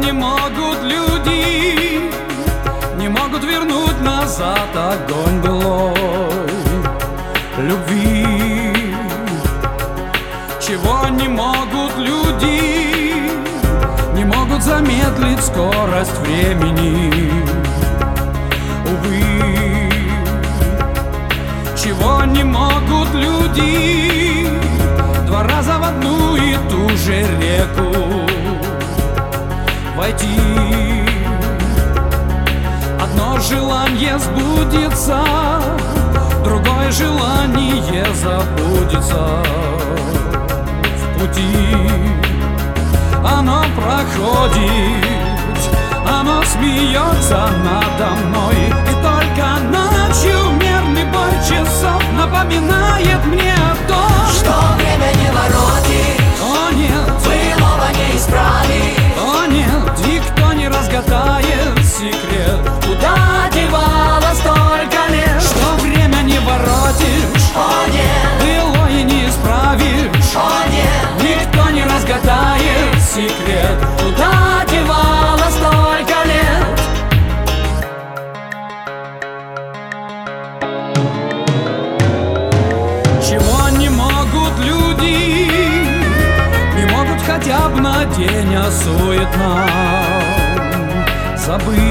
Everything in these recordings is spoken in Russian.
не могут люди, не могут вернуть назад огонь былой любви. Чего не могут люди, не могут замедлить скорость времени. Увы, чего не могут люди, два раза в одну и ту же реку войти. Одно желание сбудется, другое желание забудется. В пути оно проходит, оно смеется надо мной, и только ночью мерный бой часов напоминает мне о том, что время не воротит, о нет, былого не исправить, о нет, никто не разгадает секрет, куда девалось столько лет, что время не воротишь, о нет, былое не исправишь, о нет, никто не разгадает секрет, куда девалось столько лет. Чего не могут люди, не могут хотя бы на день суетно забыть.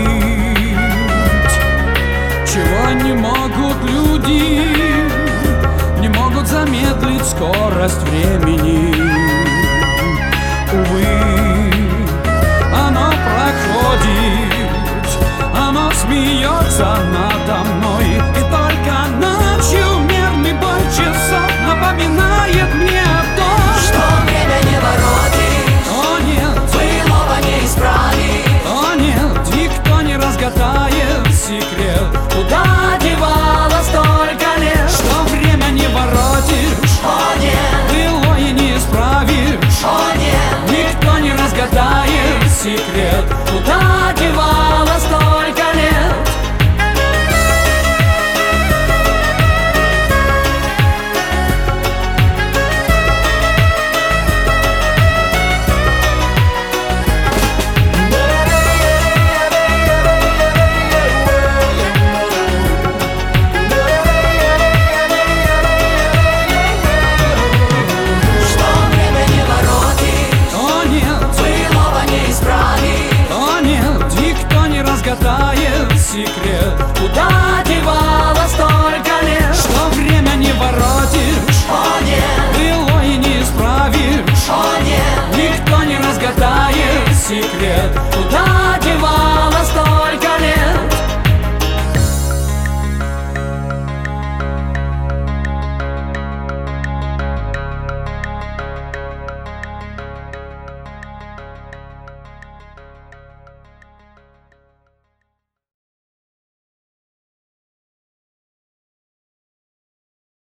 Чего не могут люди, не могут замедлить скорость времени. Увы, оно проходит, оно смеется надо мной, и только ночью мерный бой часов напоминает мне о том, Что время не воротит, о нет, былого не исправить, о нет, никто не разгадает секрет, куда девалось столько лет, что время не воротишь, о нет, былое не исправишь, о нет, никто не разгадает секрет,